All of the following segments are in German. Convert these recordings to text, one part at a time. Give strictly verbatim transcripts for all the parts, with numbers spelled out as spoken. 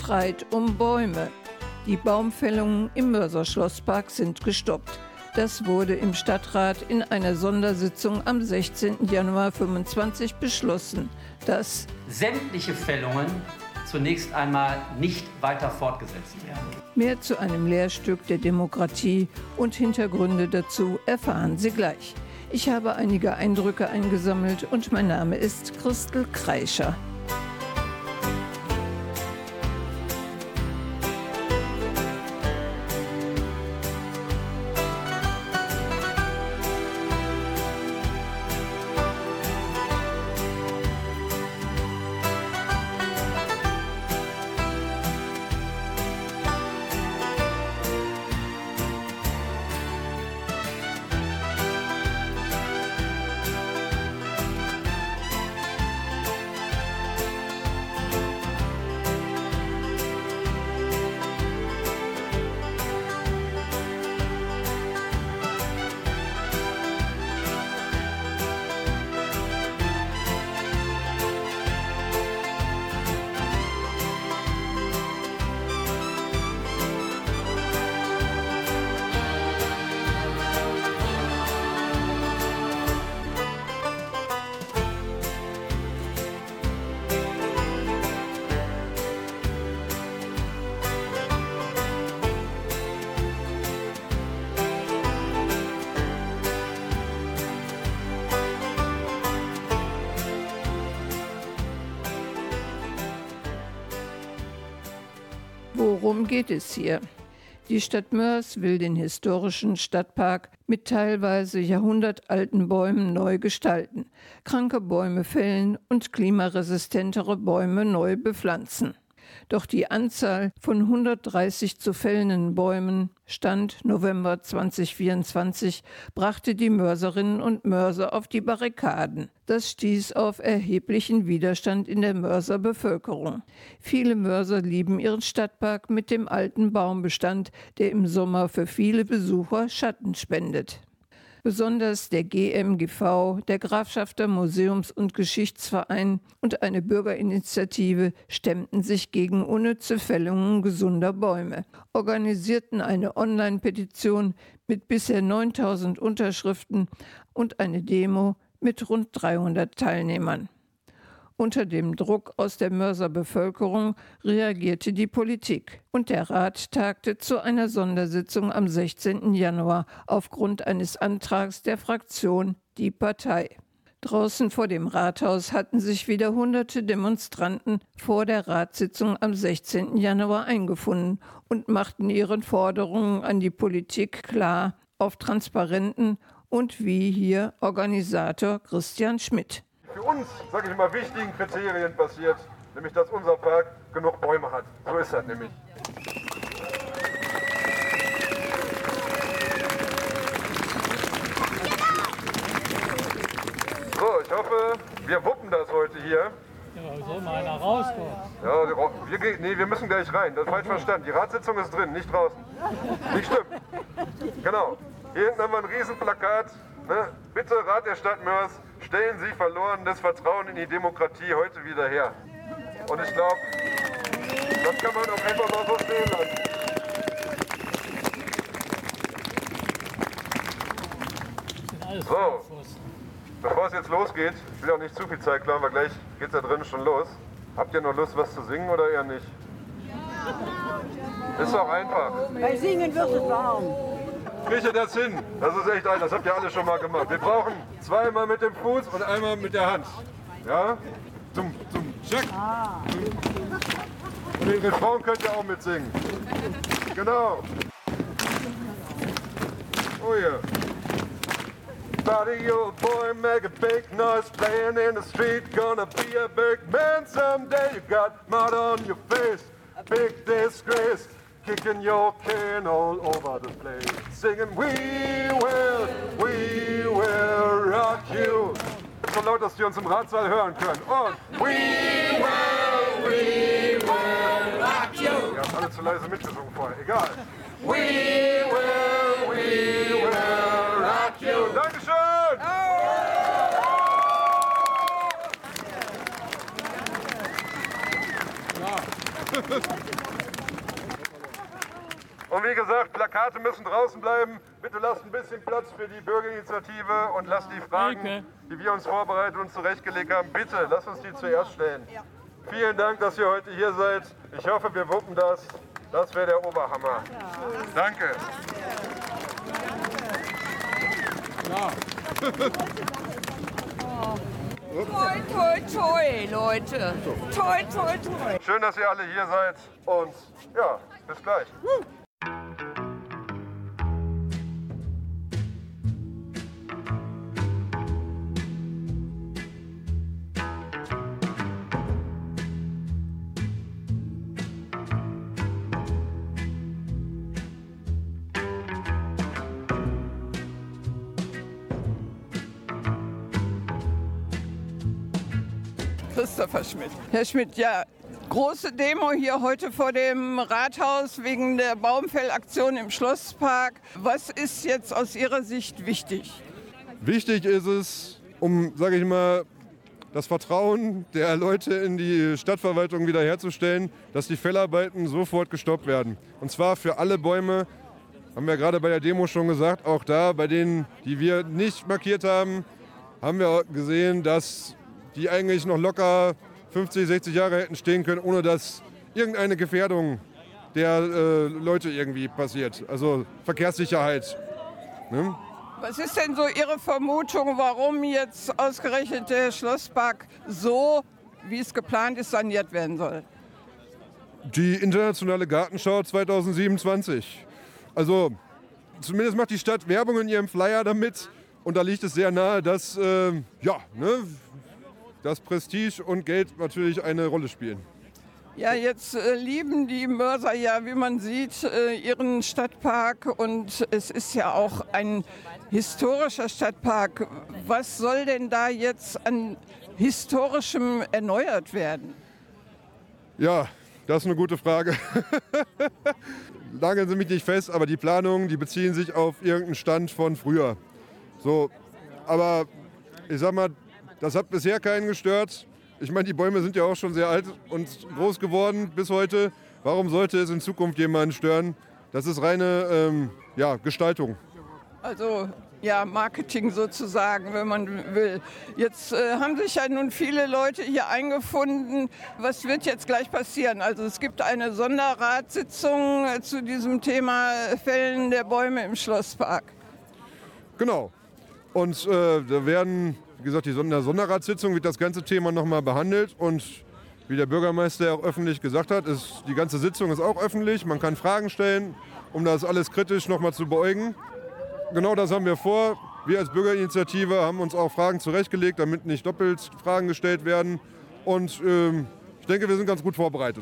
Streit um Bäume. Die Baumfällungen im Mörser-Schlosspark sind gestoppt. Das wurde im Stadtrat in einer Sondersitzung am sechzehnten Januar fünfundzwanzig beschlossen, dass sämtliche Fällungen zunächst einmal nicht weiter fortgesetzt werden. Mehr zu einem Lehrstück der Demokratie und Hintergründe dazu erfahren Sie gleich. Ich habe einige Eindrücke eingesammelt und mein Name ist Christel Kreischer. Worum geht es hier? Die Stadt Moers will den historischen Stadtpark mit teilweise jahrhundertalten Bäumen neu gestalten, kranke Bäume fällen und klimaresistentere Bäume neu bepflanzen. Doch die Anzahl von hundertdreißig zu fällenden Bäumen, Stand November zweitausendvierundzwanzig, brachte die Mörserinnen und Mörser auf die Barrikaden. Das stieß auf erheblichen Widerstand in der Moerser Bevölkerung. Viele Mörser lieben ihren Stadtpark mit dem alten Baumbestand, der im Sommer für viele Besucher Schatten spendet. Besonders der G M G V, der Grafschafter Museums- und Geschichtsverein und eine Bürgerinitiative stemmten sich gegen unnütze Fällungen gesunder Bäume, organisierten eine Online-Petition mit bisher neuntausend Unterschriften und eine Demo mit rund dreihundert Teilnehmern. Unter dem Druck aus der Moerser Bevölkerung reagierte die Politik und der Rat tagte zu einer Sondersitzung am sechzehnten Januar aufgrund eines Antrags der Fraktion Die Partei. Draußen vor dem Rathaus hatten sich wieder hunderte Demonstranten vor der Ratssitzung am sechzehnten Januar eingefunden und machten ihren Forderungen an die Politik klar auf transparenten und wie hier Organisator Christian Schmidt. Für uns, sage ich mal, wichtigen Kriterien passiert, nämlich dass unser Park genug Bäume hat. So ist das nämlich. So, ich hoffe, wir wuppen das heute hier. Ja, soll mal einer rauskommen? Ja, wir, wir, nee, wir müssen gleich rein. Das ist falsch verstanden. Die Ratssitzung ist drin, nicht draußen. Nicht stimmt. Genau. Hier hinten haben wir ein Riesenplakat. Ne? Bitte, Rat der Stadt Moers, stellen Sie verlorenes Vertrauen in die Demokratie heute wieder her. Und ich glaube, das kann man auch einfach mal so stehen lassen. So, bevor es jetzt losgeht, ich will auch nicht zu viel Zeit klauen, weil gleich geht es da drin schon los. Habt ihr noch Lust, was zu singen oder eher nicht? Ist auch einfach. Bei Singen wird es warm. Kriegt ihr das hin? Das ist echt alt, das habt ihr alle schon mal gemacht. Wir brauchen zweimal mit dem Fuß und einmal mit der Hand. Ja? Zum, zum Check. Und den Refrain könnt ihr auch mitsingen. Genau. Oh ja. Buddy, old boy, make a big noise, playing in the street, gonna be a big man someday. You got mud on your face, a big disgrace. Kicking your can all over the place, singing we will, we will rock you. So laut, dass die uns im Ratssaal hören können. Und we will, we will rock you. Ihr habt alle zu leise mitgesungen vorher, egal. We will, we will rock you. Dankeschön. Ja. Plakate müssen draußen bleiben. Bitte lasst ein bisschen Platz für die Bürgerinitiative und lasst die Fragen, Okay. die wir uns vorbereitet und zurechtgelegt haben, bitte lasst uns die zuerst stellen. Vielen Dank, dass ihr heute hier seid. Ich hoffe, wir wuppen das. Das wäre der Oberhammer. Danke. Toi, toi, toi, Leute. Toi, toi, toi. Schön, dass ihr alle hier seid und ja, bis gleich. Christopher Schmidt. Herr Schmidt, ja, große Demo hier heute vor dem Rathaus wegen der Baumfellaktion im Schlosspark. Was ist jetzt aus Ihrer Sicht wichtig? Wichtig ist es, um, sage ich mal, das Vertrauen der Leute in die Stadtverwaltung wiederherzustellen, dass die Fellarbeiten sofort gestoppt werden. Und zwar für alle Bäume, haben wir gerade bei der Demo schon gesagt, auch da, bei denen, die wir nicht markiert haben, haben wir gesehen, dass die eigentlich noch locker fünfzig, sechzig Jahre hätten stehen können, ohne dass irgendeine Gefährdung der äh, Leute irgendwie passiert. Also Verkehrssicherheit. Ne? Was ist denn so Ihre Vermutung, warum jetzt ausgerechnet der Schlosspark so, wie es geplant ist, saniert werden soll? Die internationale Gartenschau zweitausendsiebenundzwanzig. Also zumindest macht die Stadt Werbung in ihrem Flyer damit. Und da liegt es sehr nahe, dass äh, ja, ne, das Prestige und Geld natürlich eine Rolle spielen. Ja, jetzt äh, lieben die Mörser ja, wie man sieht, äh, ihren Stadtpark und es ist ja auch ein historischer Stadtpark. Was soll denn da jetzt an Historischem erneuert werden? Ja, das ist eine gute Frage. Nageln Sie mich nicht fest, aber die Planungen, die beziehen sich auf irgendeinen Stand von früher. So, aber ich sag mal, das hat bisher keinen gestört. Ich meine, die Bäume sind ja auch schon sehr alt und groß geworden bis heute. Warum sollte es in Zukunft jemanden stören? Das ist reine ähm, ja, Gestaltung. Also ja, Marketing sozusagen, wenn man will. Jetzt äh, haben sich ja nun viele Leute hier eingefunden. Was wird jetzt gleich passieren? Also es gibt eine Sonderratssitzung äh, zu diesem Thema Fällen der Bäume im Schlosspark. Genau. Und äh, da werden, wie gesagt, die Sonder Sonderratssitzung wird das ganze Thema nochmal behandelt. Und wie der Bürgermeister auch öffentlich gesagt hat, ist, die ganze Sitzung ist auch öffentlich. Man kann Fragen stellen, um das alles kritisch nochmal zu beäugen. Genau das haben wir vor. Wir als Bürgerinitiative haben uns auch Fragen zurechtgelegt, damit nicht doppelt Fragen gestellt werden. Und ähm, ich denke, wir sind ganz gut vorbereitet.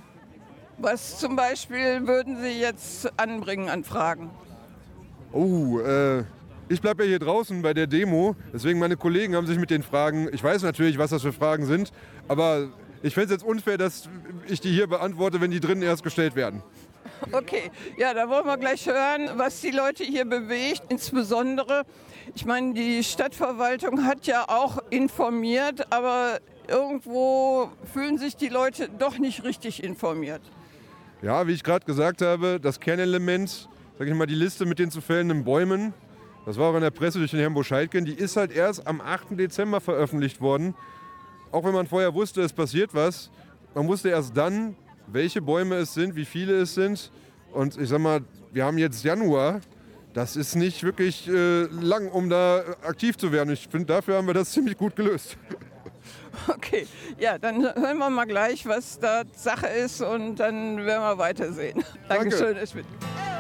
Was zum Beispiel würden Sie jetzt anbringen an Fragen? Oh, äh, ich bleibe ja hier draußen bei der Demo. Deswegen meine Kollegen haben sich mit den Fragen, ich weiß natürlich, was das für Fragen sind, aber ich fände es jetzt unfair, dass ich die hier beantworte, wenn die drinnen erst gestellt werden. Okay, ja, da wollen wir gleich hören, was die Leute hier bewegt. Insbesondere, ich meine, die Stadtverwaltung hat ja auch informiert, aber irgendwo fühlen sich die Leute doch nicht richtig informiert. Ja, wie ich gerade gesagt habe, das Kernelement, sage ich mal, die Liste mit den zu fällenden Bäumen, das war auch in der Presse durch den Herrn Boscheidgen, die ist halt erst am achten Dezember veröffentlicht worden. Auch wenn man vorher wusste, es passiert was, man wusste erst dann, welche Bäume es sind, wie viele es sind. Und ich sag mal, wir haben jetzt Januar. Das ist nicht wirklich äh, lang, um da aktiv zu werden. Ich finde, dafür haben wir das ziemlich gut gelöst. Okay, ja, dann hören wir mal gleich, was da Sache ist und dann werden wir weitersehen. Danke. Dankeschön, Herr Schmidt.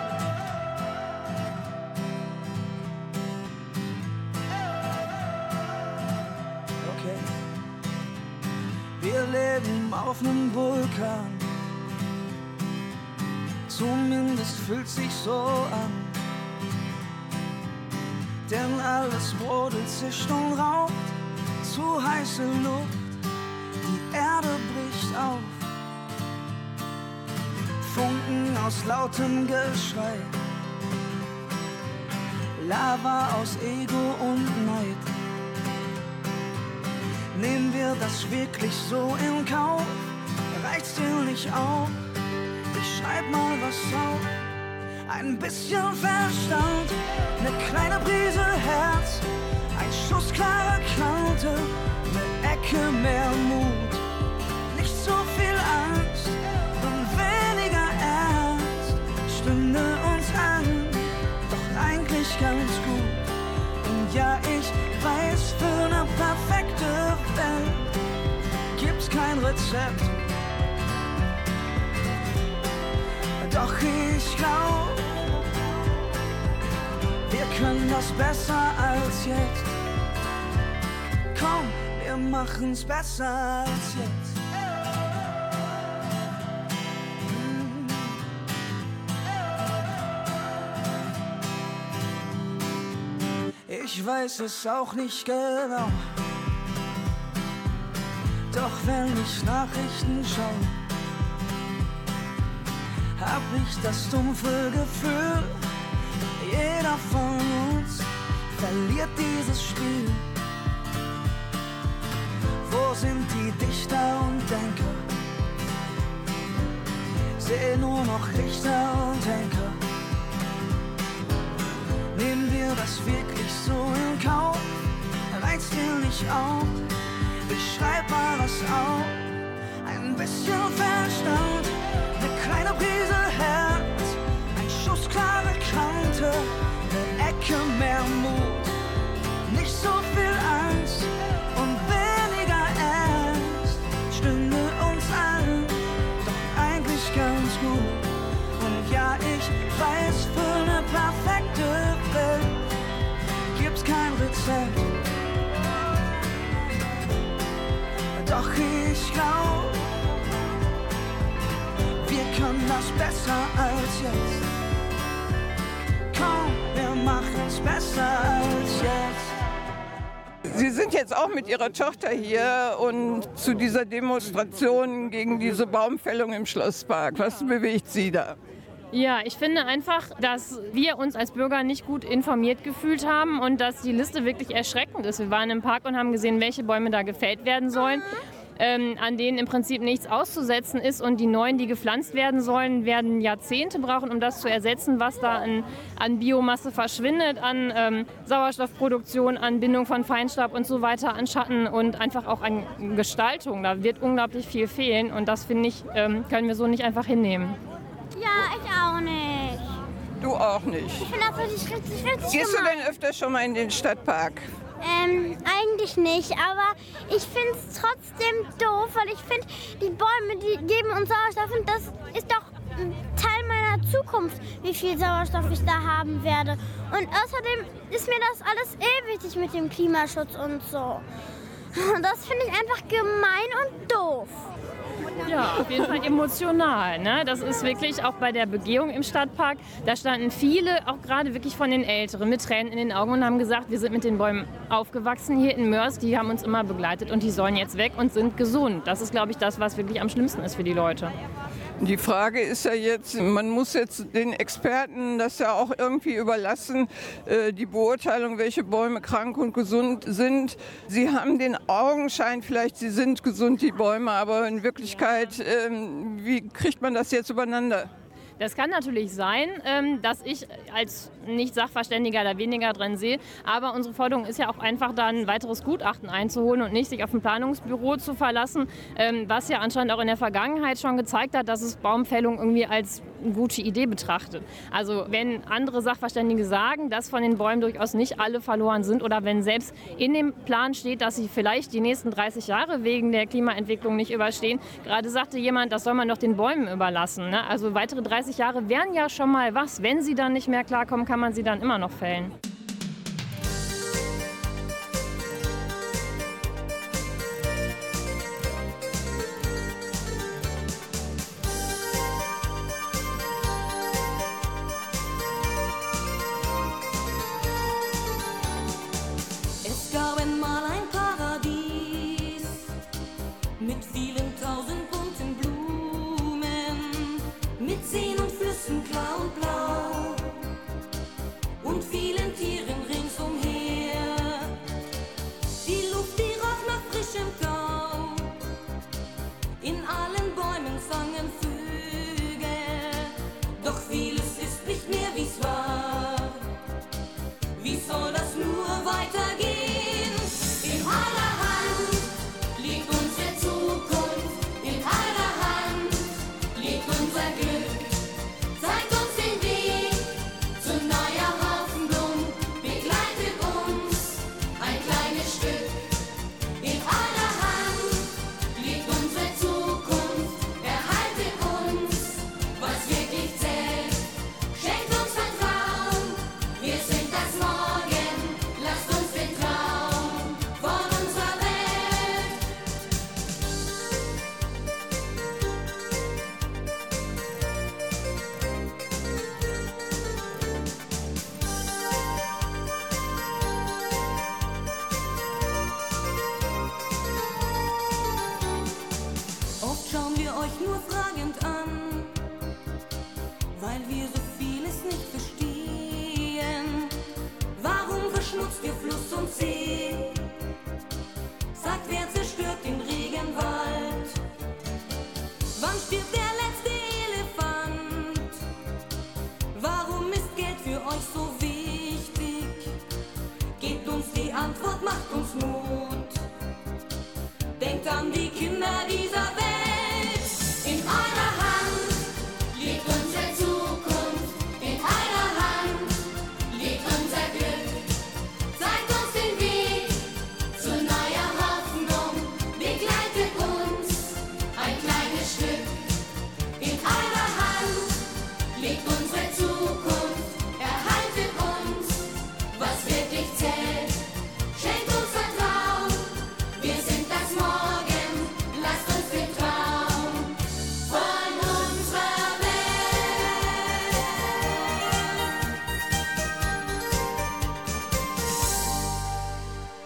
Okay. Wir leben auf einem Vulkan. Zumindest fühlt sich so an. Denn alles brodelt, zischt und raucht. Zu heiße Luft, die Erde bricht auf. Funken aus lautem Geschrei. Lava aus Ego und Neid. Nehmen wir das wirklich so in Kauf? Reicht's dir nicht auf? Ich schreib mal was auf. ein bisschen Verstand, eine kleine Prise Herz, ein Schuss klare Kante, eine Ecke mehr Mut, nicht so viel Angst und weniger Ernst, stünde uns an, doch eigentlich ganz gut. Und ja, ich weiß, für eine perfekte Welt gibt's kein Rezept. Doch ich glaub, wir können das besser als jetzt. Komm, wir machen's besser als jetzt. Ich weiß es auch nicht genau, doch wenn ich Nachrichten schaue, hab ich das dumpfe Gefühl, jeder von uns verliert dieses Spiel. Wo sind die Dichter und Denker? Seh nur noch Richter und Henker. Nehmen wir das wirklich so in Kauf? Reizt dir nicht auf? Ich schreib mal was auf. Ein bisschen Verstand, eine kleine Prise Herz, ein Schuss klare Kante, eine Ecke mehr Mut, nicht so viel Angst und weniger Ernst, stünde uns an, doch eigentlich ganz gut. Und ja, ich weiß, für eine perfekte Welt gibt's kein Rezept. Doch ich glaub, wir können das besser als jetzt. Komm, wir machen's besser als jetzt. Sie sind jetzt auch mit Ihrer Tochter hier und zu dieser Demonstration gegen diese Baumfällung im Schlosspark. Was bewegt Sie da? Ja, ich finde einfach, dass wir uns als Bürger nicht gut informiert gefühlt haben und dass die Liste wirklich erschreckend ist. Wir waren im Park und haben gesehen, welche Bäume da gefällt werden sollen, ähm, an denen im Prinzip nichts auszusetzen ist. Und die neuen, die gepflanzt werden sollen, werden Jahrzehnte brauchen, um das zu ersetzen, was da an, an Biomasse verschwindet, an ähm, Sauerstoffproduktion, an Bindung von Feinstaub und so weiter, an Schatten und einfach auch an Gestaltung. Da wird unglaublich viel fehlen und das, finde ich, ähm, können wir so nicht einfach hinnehmen. Ja, ich auch nicht. Du auch nicht. Ich finde das richtig, richtig, richtig Gehst gemein. du denn öfter schon mal in den Stadtpark? Ähm, eigentlich nicht, aber ich finde es trotzdem doof, weil ich finde, die Bäume, die geben uns Sauerstoff und das ist doch ein Teil meiner Zukunft, wie viel Sauerstoff ich da haben werde. Und außerdem ist mir das alles eh wichtig mit dem Klimaschutz und so. Und das finde ich einfach gemein und doof. Ja, auf jeden Fall emotional. Ne? Das ist wirklich auch bei der Begehung im Stadtpark. Da standen viele, auch gerade wirklich von den Älteren, mit Tränen in den Augen und haben gesagt, wir sind mit den Bäumen aufgewachsen hier in Moers. Die haben uns immer begleitet und die sollen jetzt weg und sind gesund. Das ist, glaube ich, das, was wirklich am schlimmsten ist für die Leute. Die Frage ist ja jetzt, man muss jetzt den Experten das ja auch irgendwie überlassen, äh, die Beurteilung, welche Bäume krank und gesund sind. Sie haben den Augenschein, vielleicht sie sind gesund, die Bäume, aber in Wirklichkeit, äh, wie kriegt man das jetzt übereinander? Das kann natürlich sein, dass ich als Nicht-Sachverständiger da weniger drin sehe. Aber unsere Forderung ist ja auch einfach, da ein weiteres Gutachten einzuholen und nicht sich auf ein Planungsbüro zu verlassen, was ja anscheinend auch in der Vergangenheit schon gezeigt hat, dass es Baumfällung irgendwie als eine gute Idee betrachtet. Also wenn andere Sachverständige sagen, dass von den Bäumen durchaus nicht alle verloren sind oder wenn selbst in dem Plan steht, dass sie vielleicht die nächsten dreißig Jahre wegen der Klimaentwicklung nicht überstehen. Gerade sagte jemand, das soll man doch den Bäumen überlassen. Ne? Also weitere dreißig Jahre wären ja schon mal was. Wenn sie dann nicht mehr klarkommen, kann man sie dann immer noch fällen. Es gab einmal ein Paradies mit vielen tausend bunten Blumen, mit Seen und Flüssen klar und blau und vielen Tieren.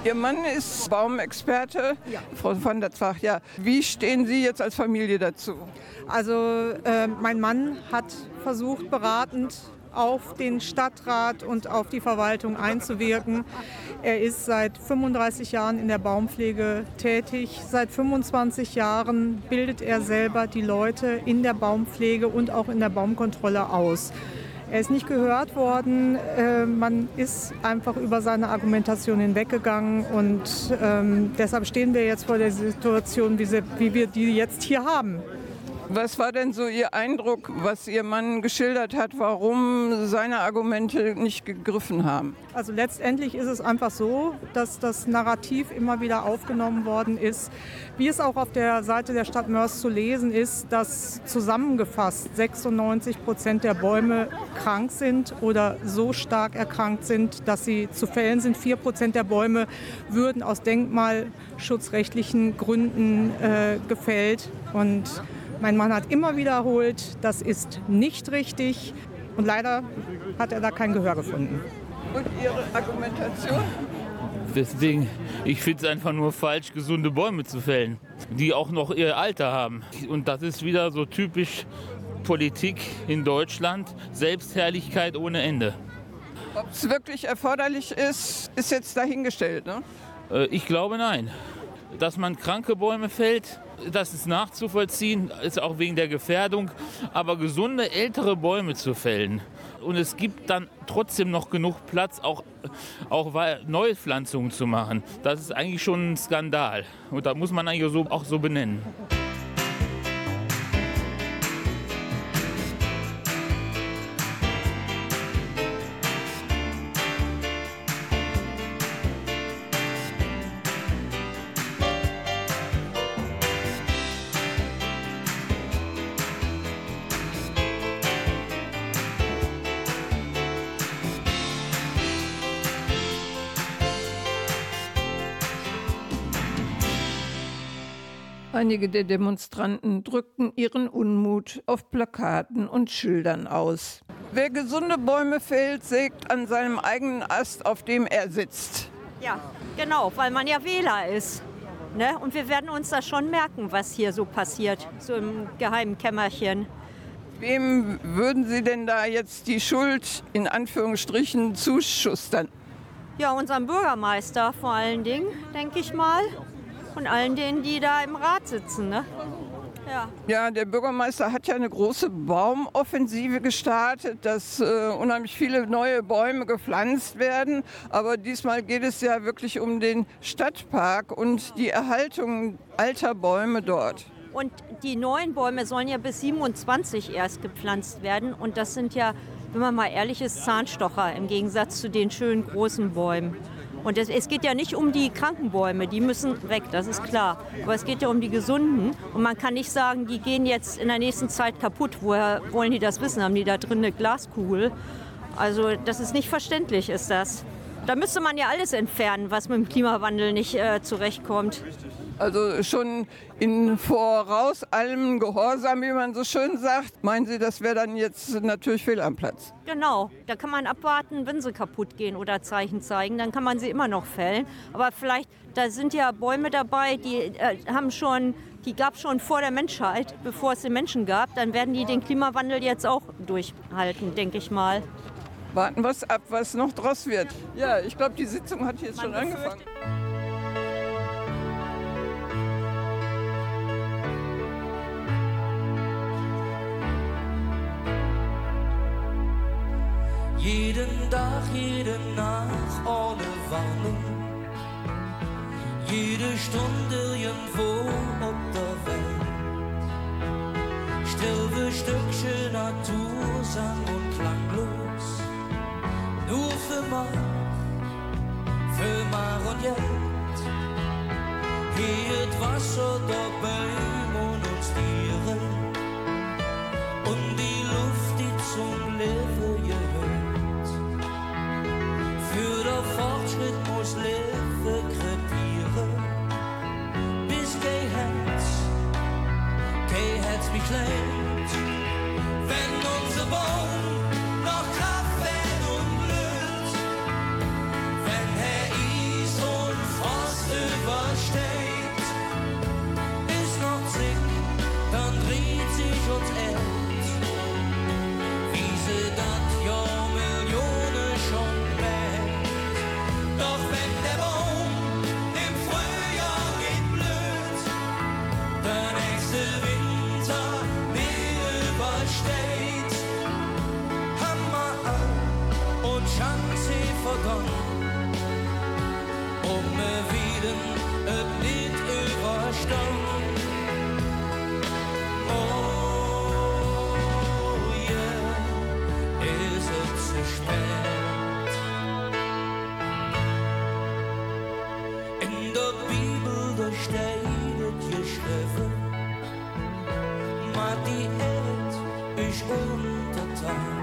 Ihr Mann ist Baumexperte, Ja. Frau van der Zwach. Ja. Wie stehen Sie jetzt als Familie dazu? Also äh, mein Mann hat versucht, beratend auf den Stadtrat und auf die Verwaltung einzuwirken. Er ist seit fünfunddreißig Jahren in der Baumpflege tätig. Seit fünfundzwanzig Jahren bildet er selber die Leute in der Baumpflege und auch in der Baumkontrolle aus. Er ist nicht gehört worden. Äh, man ist einfach über seine Argumentation hinweggegangen und ähm, deshalb stehen wir jetzt vor der Situation, wie, sie, wie wir die jetzt hier haben. Was war denn so Ihr Eindruck, was Ihr Mann geschildert hat, warum seine Argumente nicht gegriffen haben? Also letztendlich ist es einfach so, dass das Narrativ immer wieder aufgenommen worden ist, wie es auch auf der Seite der Stadt Moers zu lesen ist, dass zusammengefasst sechsundneunzig Prozent der Bäume krank sind oder so stark erkrankt sind, dass sie zu fällen sind. vier Prozent der Bäume würden aus denkmalschutzrechtlichen Gründen äh, gefällt. Und mein Mann hat immer wiederholt, das ist nicht richtig. Und leider hat er da kein Gehör gefunden. Und Ihre Argumentation? Deswegen, ich finde es einfach nur falsch, gesunde Bäume zu fällen, die auch noch ihr Alter haben. Und das ist wieder so typisch Politik in Deutschland, Selbstherrlichkeit ohne Ende. Ob es wirklich erforderlich ist, ist jetzt dahingestellt, ne? Äh, ich glaube nein. Dass man kranke Bäume fällt, das ist nachzuvollziehen, ist auch wegen der Gefährdung. Aber gesunde, ältere Bäume zu fällen. Und es gibt dann trotzdem noch genug Platz, auch, auch Neupflanzungen zu machen. Das ist eigentlich schon ein Skandal. Und da muss man eigentlich so, auch so benennen. Einige der Demonstranten drückten ihren Unmut auf Plakaten und Schildern aus. Wer gesunde Bäume fällt, sägt an seinem eigenen Ast, auf dem er sitzt. Ja, genau, weil man ja Wähler ist. Ne? Und wir werden uns das schon merken, was hier so passiert, so im geheimen Kämmerchen. Wem würden Sie denn da jetzt die Schuld in Anführungsstrichen zuschustern? Ja, unserem Bürgermeister vor allen Dingen, denke ich mal. Und allen denen, die da im Rat sitzen. Ne? Ja. Ja, der Bürgermeister hat ja eine große Baumoffensive gestartet, dass äh, unheimlich viele neue Bäume gepflanzt werden. Aber diesmal geht es ja wirklich um den Stadtpark und die Erhaltung alter Bäume dort. Und die neuen Bäume sollen ja bis siebenundzwanzig erst gepflanzt werden. Und das sind ja, wenn man mal ehrlich ist, Zahnstocher im Gegensatz zu den schönen großen Bäumen. Und es, es geht ja nicht um die kranken Bäume, die müssen weg, das ist klar. Aber es geht ja um die gesunden. Und man kann nicht sagen, die gehen jetzt in der nächsten Zeit kaputt. Woher wollen die das wissen? Haben die da drin eine Glaskugel? Also das ist nicht verständlich, ist das. Da müsste man ja alles entfernen, was mit dem Klimawandel nicht äh, zurechtkommt. Also schon in voraus allem Gehorsam, wie man so schön sagt. Meinen Sie, das wäre dann jetzt natürlich fehl am Platz? Genau, da kann man abwarten, wenn sie kaputt gehen oder Zeichen zeigen, dann kann man sie immer noch fällen. Aber vielleicht, da sind ja Bäume dabei, die äh, haben schon, die gab es schon vor der Menschheit, bevor es den Menschen gab. Dann werden die den Klimawandel jetzt auch durchhalten, denke ich mal. Warten wir es ab, was noch draus wird. Ja, ich glaube, die Sitzung hat jetzt schon angefangen. Jeden Tag, jede Nacht ohne Warnung. Jede Stunde irgendwo auf der Welt. Still wie Stückchen Natur, sang und klanglos. Nur für Mar, für Mar und Jeld. Hier Wasser der Bäume und uns Tiere. Und die Luft, die zum Leben gehört. Für der Fortschritt muss Leben krepieren. Bis kein Herz, kein Herz mich klemmt. Wenn unser Baum noch Kraft wird und blüht. Wenn Herr Is und verstanden. Und wir wieder et nicht überstanden. Oh yeah, ist es zu spät. In der Bibel, da steht es geschrieben, maar die Erd ist untertan.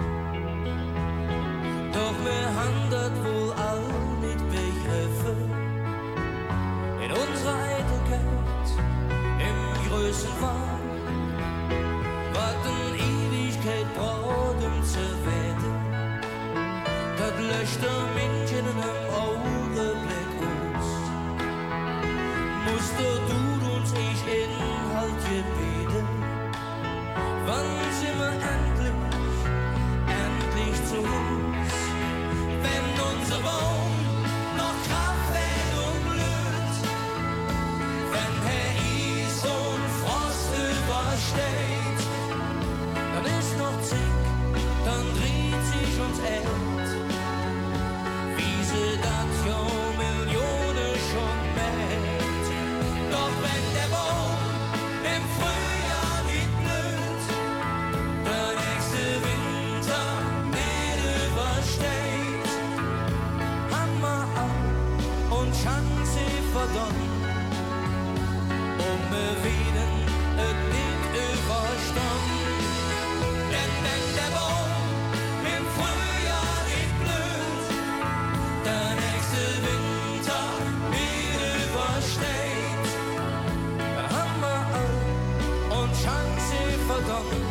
Doch wir haben das wohl all nicht begriffen. In unserer Eitelkeit, im Größenwahn, was eine Ewigkeit braucht, um zu werden. Das löscht der Mensch in einem Augenblick aus. Musst du uns ich Inhalt gebeten. Wann sind wir endlich, endlich zu uns? Wenn unser Baum noch Kraft hat und blüht, wenn Herr Is und Frost übersteht, dann ist noch Zick, dann dreht sich uns Erd, wie sie das ja Millionen schon mäht. Doch wenn der Baum im Frühjahr nicht blüht, der nächste Winter nicht übersteht, Hammer ab und Chance verdammt, um wir wieder et nicht überstanden. Denn wenn der Baum im Frühjahr nicht blüht, der nächste Winter nicht übersteht, dann haben wir all und Chance verdammt,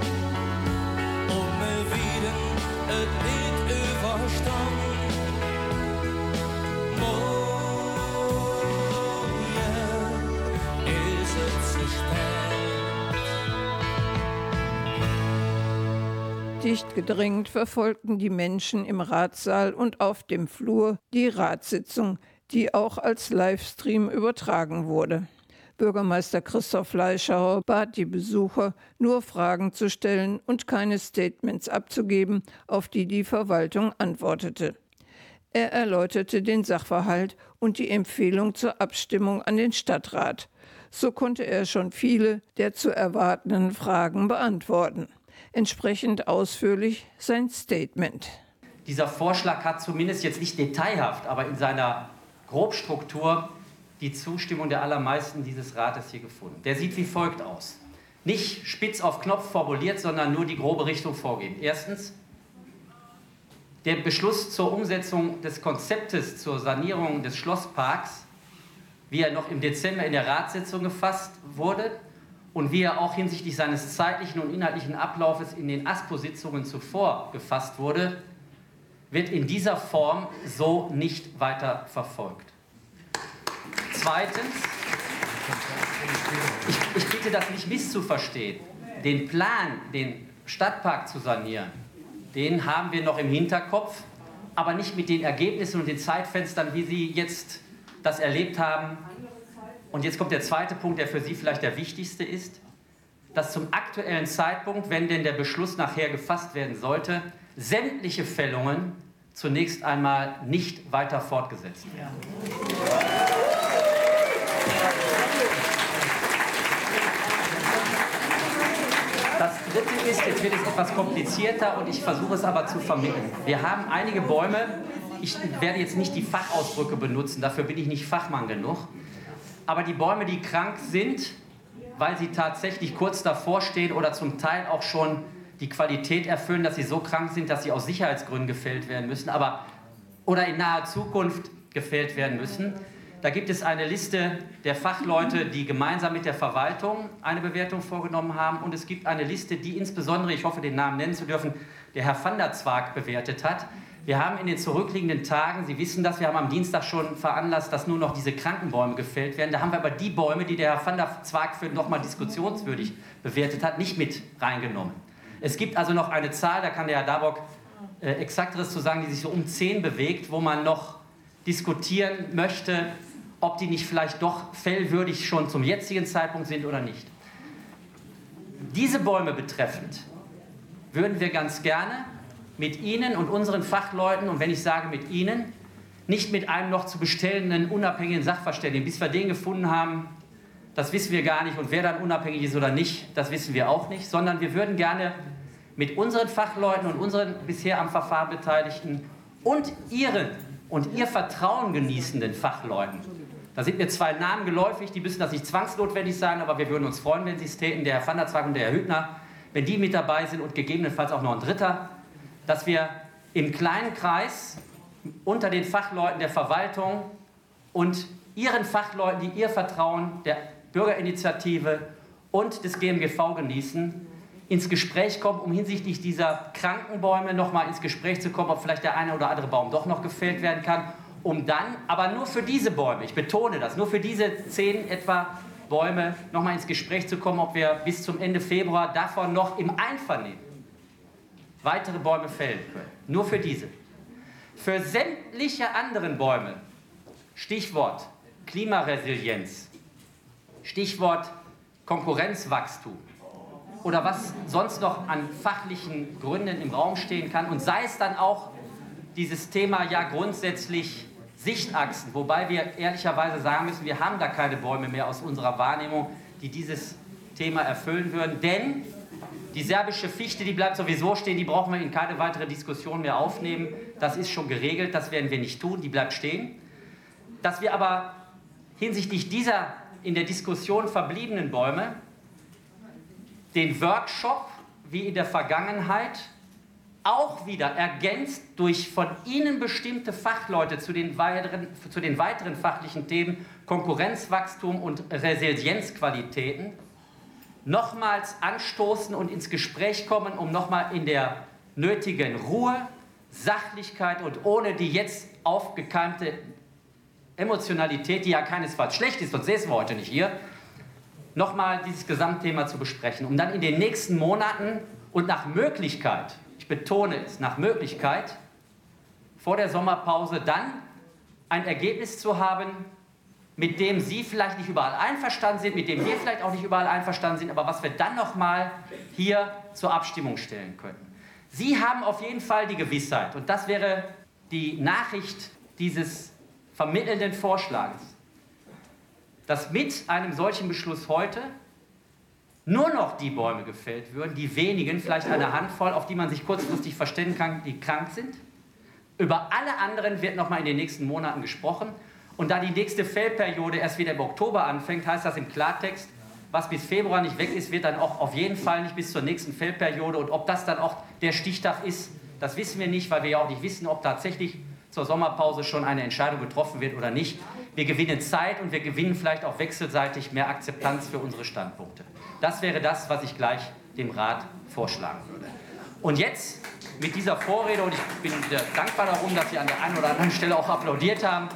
um wir wieder et nicht überstanden. Oh yeah, ist es zu spät. Dicht gedrängt verfolgten die Menschen im Ratssaal und auf dem Flur die Ratssitzung, die auch als Livestream übertragen wurde. Bürgermeister Christoph Fleischhauer bat die Besucher, nur Fragen zu stellen und keine Statements abzugeben, auf die die Verwaltung antwortete. Er erläuterte den Sachverhalt und die Empfehlung zur Abstimmung an den Stadtrat. So konnte er schon viele der zu erwartenden Fragen beantworten. Entsprechend ausführlich sein Statement. Dieser Vorschlag hat zumindest jetzt nicht detailhaft, aber in seiner Grobstruktur die Zustimmung der allermeisten dieses Rates hier gefunden. Der sieht wie folgt aus. Nicht spitz auf Knopf formuliert, sondern nur die grobe Richtung vorgeben. Erstens, der Beschluss zur Umsetzung des Konzeptes zur Sanierung des Schlossparks, wie er noch im Dezember in der Ratssitzung gefasst wurde und wie er auch hinsichtlich seines zeitlichen und inhaltlichen Ablaufes in den A S P O-Sitzungen zuvor gefasst wurde, wird in dieser Form so nicht weiter verfolgt. Zweitens, ich, ich bitte das nicht misszuverstehen. Den Plan, den Stadtpark zu sanieren, den haben wir noch im Hinterkopf, aber nicht mit den Ergebnissen und den Zeitfenstern, wie Sie jetzt das erlebt haben. Und jetzt kommt der zweite Punkt, der für Sie vielleicht der wichtigste ist, dass zum aktuellen Zeitpunkt, wenn denn der Beschluss nachher gefasst werden sollte, sämtliche Fällungen zunächst einmal nicht weiter fortgesetzt werden. Das Dritte ist, jetzt wird es etwas komplizierter und ich versuche es aber zu vermitteln. Wir haben einige Bäume, ich werde jetzt nicht die Fachausdrücke benutzen, dafür bin ich nicht Fachmann genug, aber die Bäume, die krank sind, weil sie tatsächlich kurz davor stehen oder zum Teil auch schon die Qualität erfüllen, dass sie so krank sind, dass sie aus Sicherheitsgründen gefällt werden müssen, aber oder in naher Zukunft gefällt werden müssen. Da gibt es eine Liste der Fachleute, die gemeinsam mit der Verwaltung eine Bewertung vorgenommen haben. Und es gibt eine Liste, die insbesondere, ich hoffe, den Namen nennen zu dürfen, der Herr van der Zwaag bewertet hat. Wir haben in den zurückliegenden Tagen, Sie wissen das, wir haben am Dienstag schon veranlasst, dass nur noch diese kranken Bäume gefällt werden. Da haben wir aber die Bäume, die der Herr van der Zwaag für nochmal diskussionswürdig bewertet hat, nicht mit reingenommen. Es gibt also noch eine Zahl, da kann der Herr Darbock äh, Exakteres zu sagen, die sich so um zehn bewegt, wo man noch diskutieren möchte, ob die nicht vielleicht doch fällwürdig schon zum jetzigen Zeitpunkt sind oder nicht. Diese Bäume betreffend würden wir ganz gerne mit Ihnen und unseren Fachleuten, und wenn ich sage mit Ihnen, nicht mit einem noch zu bestellenden unabhängigen Sachverständigen, bis wir den gefunden haben, das wissen wir gar nicht, und wer dann unabhängig ist oder nicht, das wissen wir auch nicht, sondern wir würden gerne mit unseren Fachleuten und unseren bisher am Verfahren Beteiligten und Ihren und Ihr Vertrauen genießenden Fachleuten, da sind mir zwei Namen geläufig, die müssen das nicht zwangsnotwendig sagen, aber wir würden uns freuen, wenn Sie es täten, der Herr van der Zwang und der Herr Hübner, wenn die mit dabei sind und gegebenenfalls auch noch ein Dritter, dass wir im kleinen Kreis unter den Fachleuten der Verwaltung und Ihren Fachleuten, die Ihr Vertrauen der Bürgerinitiative und des G M G V genießen, ins Gespräch kommen, um hinsichtlich dieser Krankenbäume noch mal ins Gespräch zu kommen, ob vielleicht der eine oder andere Baum doch noch gefällt werden kann, um dann, aber nur für diese Bäume, ich betone das, nur für diese zehn etwa Bäume noch mal ins Gespräch zu kommen, ob wir bis zum Ende Februar davon noch im Einvernehmen weitere Bäume fällen können. Nur für diese. Für sämtliche anderen Bäume, Stichwort Klimaresilienz, Stichwort Konkurrenzwachstum oder was sonst noch an fachlichen Gründen im Raum stehen kann, und sei es dann auch dieses Thema ja grundsätzlich Sichtachsen, wobei wir ehrlicherweise sagen müssen, wir haben da keine Bäume mehr aus unserer Wahrnehmung, die dieses Thema erfüllen würden, denn die serbische Fichte, die bleibt sowieso stehen, die brauchen wir in keine weitere Diskussion mehr aufnehmen, das ist schon geregelt, das werden wir nicht tun, die bleibt stehen. Dass wir aber hinsichtlich dieser in der Diskussion verbliebenen Bäume den Workshop wie in der Vergangenheit auch wieder ergänzt durch von Ihnen bestimmte Fachleute zu den weiteren, zu den weiteren fachlichen Themen Konkurrenzwachstum und Resilienzqualitäten nochmals anstoßen und ins Gespräch kommen, um nochmal in der nötigen Ruhe, Sachlichkeit und ohne die jetzt aufgekeimte Emotionalität, die ja keinesfalls schlecht ist, sonst säßen wir heute nicht hier, nochmal dieses Gesamtthema zu besprechen, um dann in den nächsten Monaten und nach Möglichkeit, ich betone es, nach Möglichkeit, vor der Sommerpause dann ein Ergebnis zu haben, mit dem Sie vielleicht nicht überall einverstanden sind, mit dem wir vielleicht auch nicht überall einverstanden sind, aber was wir dann nochmal hier zur Abstimmung stellen könnten. Sie haben auf jeden Fall die Gewissheit, und das wäre die Nachricht dieses vermittelnden Vorschlages, dass mit einem solchen Beschluss heute nur noch die Bäume gefällt würden, die wenigen, vielleicht eine Handvoll, auf die man sich kurzfristig verständigen kann, die krank sind. Über alle anderen wird noch mal in den nächsten Monaten gesprochen. Und da die nächste Fällperiode erst wieder im Oktober anfängt, heißt das im Klartext, was bis Februar nicht weg ist, wird dann auch auf jeden Fall nicht bis zur nächsten Fällperiode. Und ob das dann auch der Stichtag ist, das wissen wir nicht, weil wir ja auch nicht wissen, ob tatsächlich zur Sommerpause schon eine Entscheidung getroffen wird oder nicht. Wir gewinnen Zeit und wir gewinnen vielleicht auch wechselseitig mehr Akzeptanz für unsere Standpunkte. Das wäre das, was ich gleich dem Rat vorschlagen würde. Und jetzt mit dieser Vorrede, und ich bin sehr dankbar darum, dass Sie an der einen oder anderen Stelle auch applaudiert haben.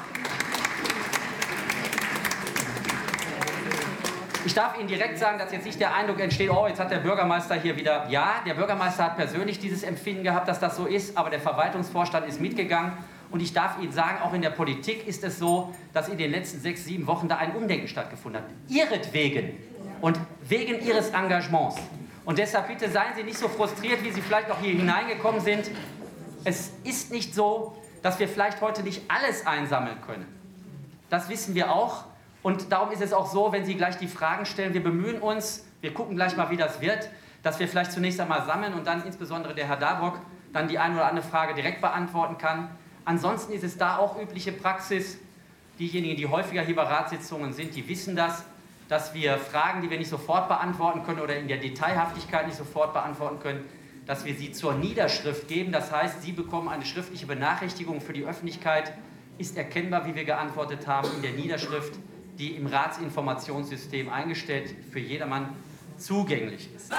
Ich darf Ihnen direkt sagen, dass jetzt nicht der Eindruck entsteht, oh, jetzt hat der Bürgermeister hier wieder... Ja, der Bürgermeister hat persönlich dieses Empfinden gehabt, dass das so ist, aber der Verwaltungsvorstand ist mitgegangen. Und ich darf Ihnen sagen, auch in der Politik ist es so, dass in den letzten sechs, sieben Wochen da ein Umdenken stattgefunden hat. Ihretwegen und wegen Ihres Engagements. Und deshalb bitte seien Sie nicht so frustriert, wie Sie vielleicht auch hier hineingekommen sind. Es ist nicht so, dass wir vielleicht heute nicht alles einsammeln können. Das wissen wir auch. Und darum ist es auch so, wenn Sie gleich die Fragen stellen, wir bemühen uns, wir gucken gleich mal, wie das wird, dass wir vielleicht zunächst einmal sammeln und dann insbesondere der Herr Dabrock dann die eine oder andere Frage direkt beantworten kann. Ansonsten ist es da auch übliche Praxis, diejenigen, die häufiger hier bei Ratssitzungen sind, die wissen das, dass wir Fragen, die wir nicht sofort beantworten können oder in der Detailhaftigkeit nicht sofort beantworten können, dass wir sie zur Niederschrift geben. Das heißt, Sie bekommen eine schriftliche Benachrichtigung für die Öffentlichkeit, ist erkennbar, wie wir geantwortet haben, in der Niederschrift, die im Ratsinformationssystem eingestellt für jedermann zugänglich ist.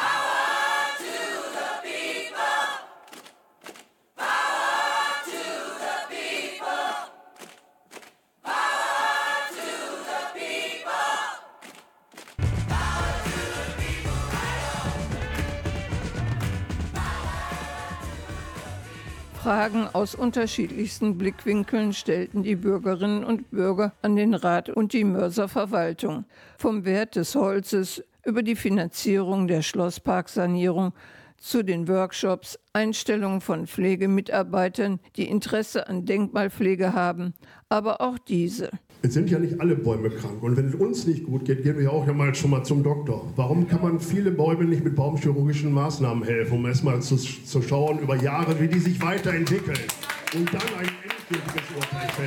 Fragen aus unterschiedlichsten Blickwinkeln stellten die Bürgerinnen und Bürger an den Rat und die Mörser Verwaltung. Vom Wert des Holzes über die Finanzierung der Schlossparksanierung Zu den Workshops, Einstellungen von Pflegemitarbeitern, die Interesse an Denkmalpflege haben, aber auch diese. Es sind ja nicht alle Bäume krank. Und wenn es uns nicht gut geht, gehen wir auch ja mal schon mal zum Doktor. Warum kann man viele Bäume nicht mit baumchirurgischen Maßnahmen helfen, um erstmal zu, zu schauen über Jahre, wie die sich weiterentwickeln und dann ein endgültiges Urteil fällen?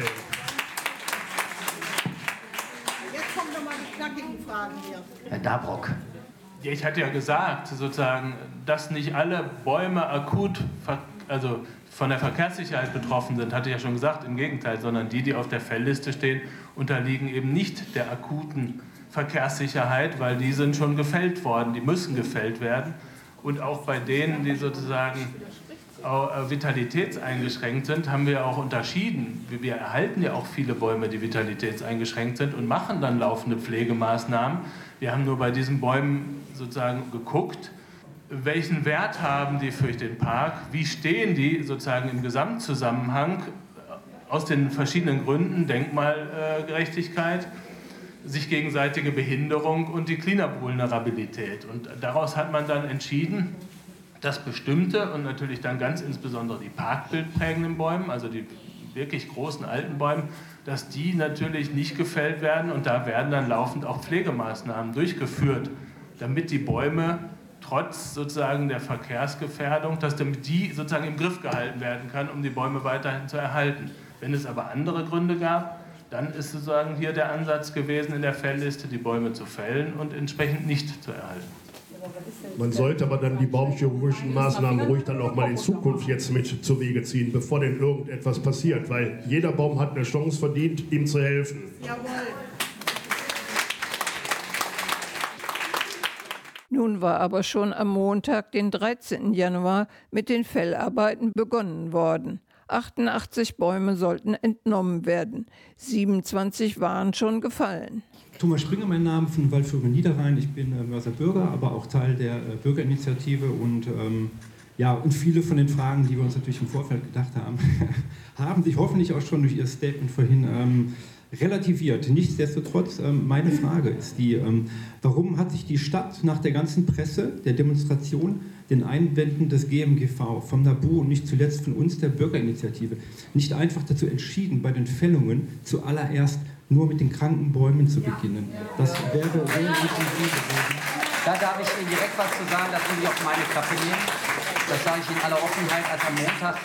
Jetzt kommen nochmal die knackigen Fragen hier. Herr Dabrock. Ja, ich hatte ja gesagt, sozusagen, dass nicht alle Bäume akut, also von der Verkehrssicherheit betroffen sind, hatte ich ja schon gesagt, im Gegenteil, sondern die, die auf der Fellliste stehen, unterliegen eben nicht der akuten Verkehrssicherheit, weil die sind schon gefällt worden, die müssen gefällt werden. Und auch bei denen, die sozusagen vitalitätseingeschränkt sind, haben wir auch unterschieden. Wir erhalten ja auch viele Bäume, die vitalitätseingeschränkt sind und machen dann laufende Pflegemaßnahmen. Wir haben nur bei diesen Bäumen sozusagen geguckt, welchen Wert haben die für den Park, wie stehen die sozusagen im Gesamtzusammenhang aus den verschiedenen Gründen, Denkmalgerechtigkeit, sich gegenseitige Behinderung und die Cleanup-Vulnerabilität. Und daraus hat man dann entschieden, dass bestimmte und natürlich dann ganz insbesondere die parkbildprägenden Bäume, also die wirklich großen alten Bäume, dass die natürlich nicht gefällt werden und da werden dann laufend auch Pflegemaßnahmen durchgeführt, damit die Bäume trotz sozusagen der Verkehrsgefährdung, dass damit die sozusagen im Griff gehalten werden kann, um die Bäume weiterhin zu erhalten. Wenn es aber andere Gründe gab, dann ist sozusagen hier der Ansatz gewesen, in der Fellliste die Bäume zu fällen und entsprechend nicht zu erhalten. Man sollte aber dann die baumchirurgischen Maßnahmen ruhig dann auch mal in Zukunft jetzt mit zu Wege ziehen, bevor denn irgendetwas passiert, weil jeder Baum hat eine Chance verdient, ihm zu helfen. Jawohl. Nun war aber schon am Montag, den dreizehnten Januar, mit den Fellarbeiten begonnen worden. achtundachtzig Bäume sollten entnommen werden. siebenundzwanzig waren schon gefallen. Thomas Springer, mein Name, von Waldvögel Niederrhein. Ich bin äh, Mörser Bürger, aber auch Teil der äh, Bürgerinitiative. Und, ähm, ja, und viele von den Fragen, die wir uns natürlich im Vorfeld gedacht haben, haben sich hoffentlich auch schon durch Ihr Statement vorhin ähm, relativiert. Nichtsdestotrotz, ähm, meine Frage ist die, ähm, warum hat sich die Stadt nach der ganzen Presse, der Demonstration, den Einwänden des G M G V, vom NABU und nicht zuletzt von uns, der Bürgerinitiative, nicht einfach dazu entschieden, bei den Fällungen zuallererst nur mit den kranken Bäumen zu beginnen? Das wäre so ein gewesen. Da darf ich Ihnen direkt was zu sagen, das will ich auf meine Kappe nehmen. Das sage ich in aller Offenheit, als am Montag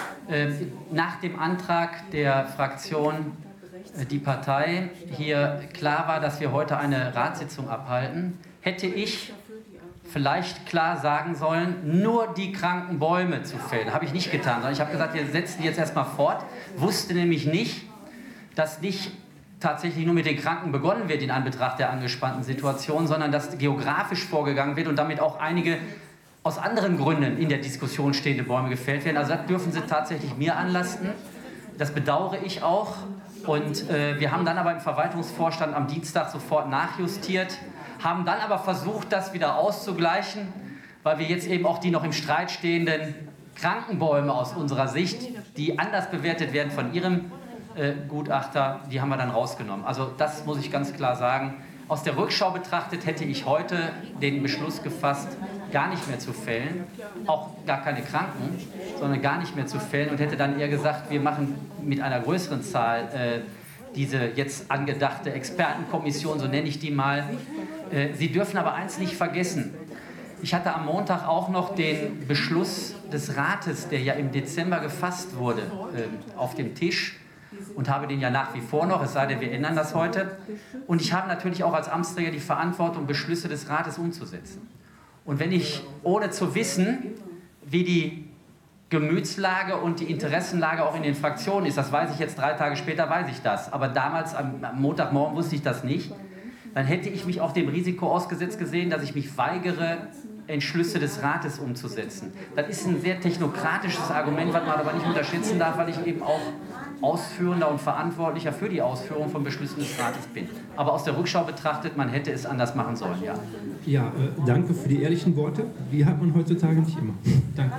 äh, nach dem Antrag der Fraktion äh, die Partei hier klar war, dass wir heute eine Ratssitzung abhalten, hätte ich vielleicht klar sagen sollen, nur die kranken Bäume zu fällen. Habe ich nicht getan, sondern ich habe gesagt, wir setzen die jetzt erstmal fort. Wusste nämlich nicht, dass nicht tatsächlich nur mit den Kranken begonnen wird in Anbetracht der angespannten Situation, sondern dass geografisch vorgegangen wird und damit auch einige aus anderen Gründen in der Diskussion stehende Bäume gefällt werden. Also das dürfen Sie tatsächlich mir anlasten. Das bedauere ich auch. Und äh, wir haben dann aber im Verwaltungsvorstand am Dienstag sofort nachjustiert, haben dann aber versucht, das wieder auszugleichen, weil wir jetzt eben auch die noch im Streit stehenden Krankenbäume aus unserer Sicht, die anders bewertet werden von Ihrem äh, Gutachter, die haben wir dann rausgenommen. Also das muss ich ganz klar sagen. Aus der Rückschau betrachtet hätte ich heute den Beschluss gefasst, gar nicht mehr zu fällen, auch gar keine Kranken, sondern gar nicht mehr zu fällen und hätte dann eher gesagt, wir machen mit einer größeren Zahl äh, diese jetzt angedachte Expertenkommission, so nenne ich die mal. Äh, Sie dürfen aber eins nicht vergessen. Ich hatte am Montag auch noch den Beschluss des Rates, der ja im Dezember gefasst wurde, äh, auf dem Tisch. Und habe den ja nach wie vor noch, es sei denn, wir ändern das heute. Und ich habe natürlich auch als Amtsträger die Verantwortung, Beschlüsse des Rates umzusetzen. Und wenn ich, ohne zu wissen, wie die Gemütslage und die Interessenlage auch in den Fraktionen ist, das weiß ich jetzt drei Tage später, weiß ich das. Aber damals, am, am Montagmorgen, wusste ich das nicht. Dann hätte ich mich auch dem Risiko ausgesetzt gesehen, dass ich mich weigere, Entschlüsse des Rates umzusetzen. Das ist ein sehr technokratisches Argument, was man aber nicht unterschätzen darf, weil ich eben auch Ausführender und Verantwortlicher für die Ausführung von Beschlüssen des Rates bin. Aber aus der Rückschau betrachtet, man hätte es anders machen sollen, ja. Ja, äh, danke für die ehrlichen Worte. Die hat man heutzutage nicht immer. Danke.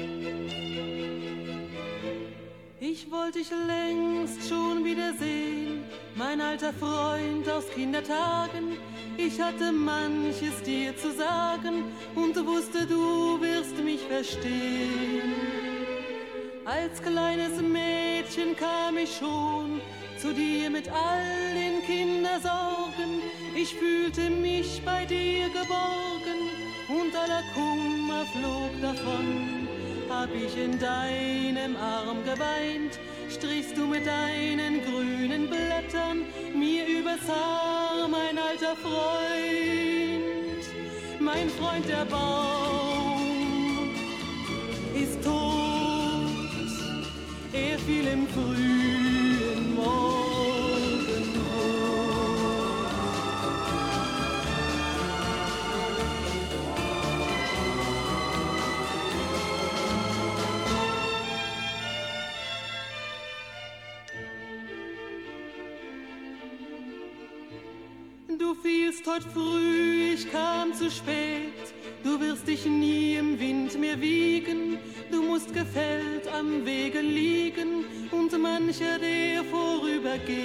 Ich wollte dich längst schon wiedersehen, mein alter Freund aus Kindertagen. Ich hatte manches dir zu sagen und wusste, du wirst mich verstehen. Als kleines Mädchen kam ich schon zu dir mit all den Kindersorgen. Ich fühlte mich bei dir geborgen und aller Kummer flog davon. Hab ich in deinem Arm geweint, strichst du mit deinen grünen Blättern mir übers Haar, mein alter Freund. Mein Freund, der Baum ist tot, er fiel im frühen Morgenrot. Du fielst heut früh, ich kam zu spät. Du wirst dich nie im Wind mehr wiegen. Du musst gefällt am Wege liegen und mancher, der vorübergeht,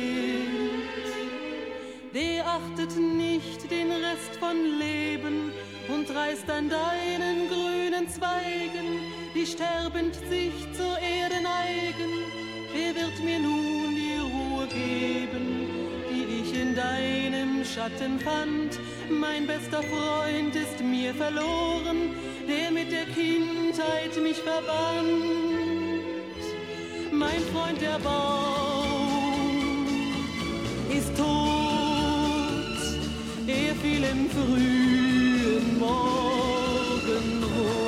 der achtet nicht den Rest von Leben und reißt an deinen grünen Zweigen, die sterbend sich zur Erde neigen. Wer wird mir nun die Ruhe geben, die ich in deinem Schatten fand? Mein bester Freund ist mir verloren, der mit der Kindheit mich verband. Mein Freund, der Baum ist tot, er fiel im frühen Morgenrot.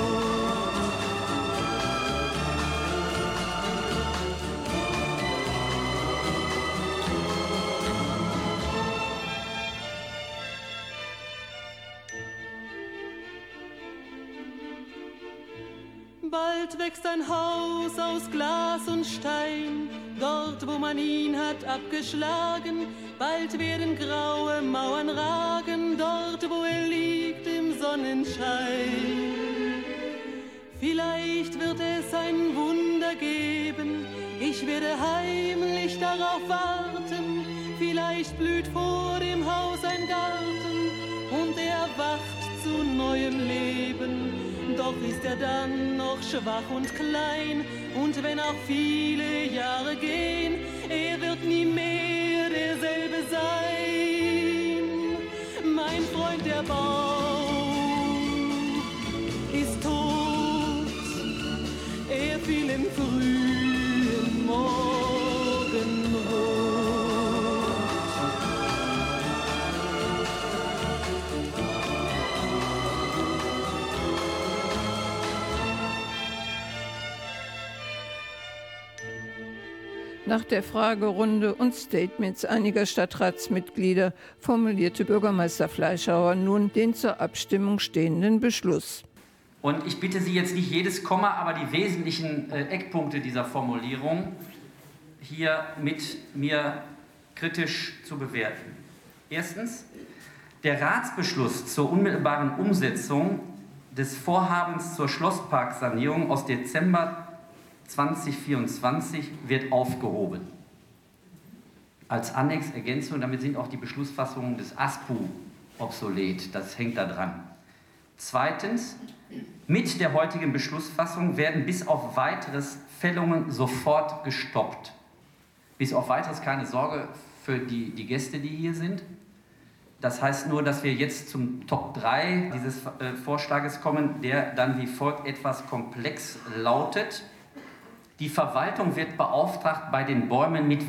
Bald wächst ein Haus aus Glas und Stein, dort wo man ihn hat abgeschlagen. Bald werden graue Mauern ragen, dort wo er liegt im Sonnenschein. Vielleicht wird es ein Wunder geben, ich werde heimlich darauf warten. Vielleicht blüht vor dem Haus ein Garten und er wacht zu neuem Leben. Doch ist er dann noch schwach und klein, und wenn auch viele Jahre gehen, er wird nie mehr derselbe sein. Mein Freund, der Baum ist tot, er fiel im frühen Morgenrot. Nach der Fragerunde und Statements einiger Stadtratsmitglieder formulierte Bürgermeister Fleischhauer nun den zur Abstimmung stehenden Beschluss. Und ich bitte Sie jetzt nicht jedes Komma, aber die wesentlichen äh, Eckpunkte dieser Formulierung hier mit mir kritisch zu bewerten. Erstens, der Ratsbeschluss zur unmittelbaren Umsetzung des Vorhabens zur Schlossparksanierung aus Dezember zweitausendvierundzwanzig wird aufgehoben. Als Annexergänzung, damit sind auch die Beschlussfassungen des A S P U obsolet. Das hängt da dran. Zweitens, mit der heutigen Beschlussfassung werden bis auf weiteres Fällungen sofort gestoppt. Bis auf weiteres keine Sorge für die, die Gäste, die hier sind. Das heißt nur, dass wir jetzt zum Top drei dieses äh, Vorschlages kommen, der dann wie folgt etwas komplex lautet. Die Verwaltung wird beauftragt, bei den Bäumen mit